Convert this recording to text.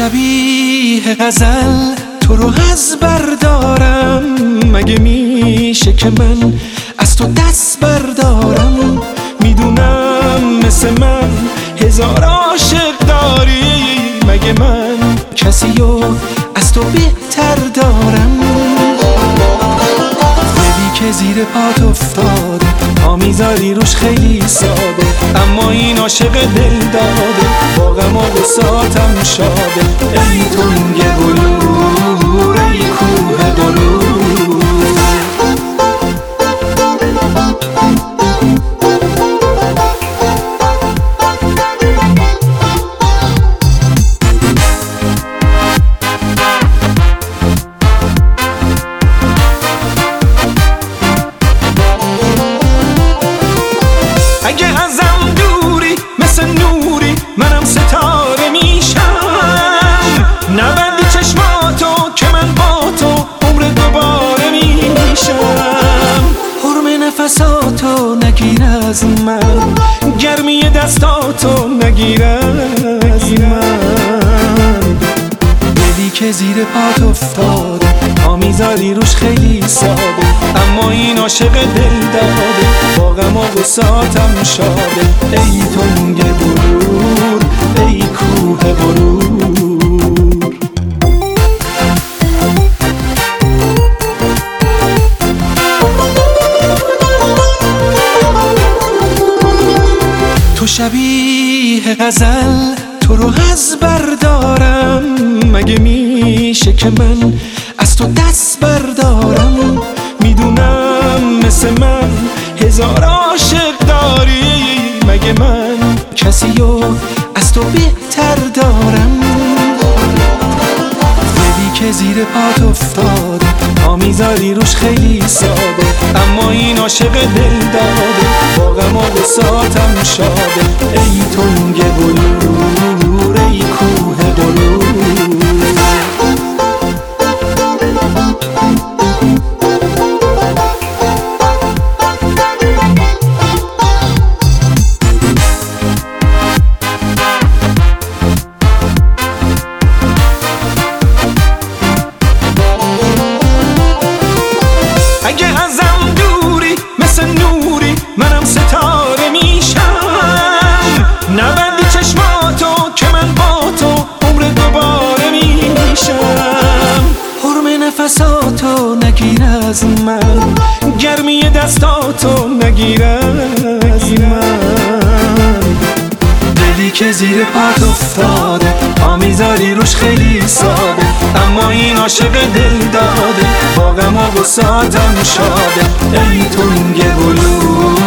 شبیه غزل تو رو از بردارم، مگه میشه که من از تو دست بردارم؟ میدونم مثل من هزار عاشق داری، مگه من کسی رو از تو بهتر دارم؟ دلی که زیر پات افتاده پا میذاری روش خیلی ساده، اما این عاشق دل داده با غم و بساطم شاده. ای تنگ بلور ای کوه بلور، اگه ازم دوری مثل نوری منم ستاره میشم، نبندی چشماتو که من با تو عمر دوباره میشم. حرم نفساتو نگیر از من، گرمی دستاتو نگیر از من. دلی که زیر پات افتاده پا میذاری روش خیلی ساده، اما این عاشق دل داده با غم و بساطم شاده. ای تنگ بلور ای کوه بلور، تو شبیه غزل تو رو از بردارم، مگه میشه که من از تو دست بردارم؟ میدونم مثل من هزار عاشق داری، مگه من کسی رو از تو بهتر دارم؟ دلی که زیر پات افتاده پا میذاری روش خیلی ساده، اما این عاشق دل داده با غم و بساطم شاده. ای تنگ بلور ای کوه بلور، اگه ازم دوری مثل نوری منم ستاره میشم، نبندی چشماتو که من با تو عمر دوباره میشم. حرم نفساتو نگیر از من، گرمی دستاتو نگیر از من. دلی که زیر پات افتاده پا میذاری روش خیلی ساده، اما این عاشق دل داده با غم و بساطم شاده. ای تنگ بلور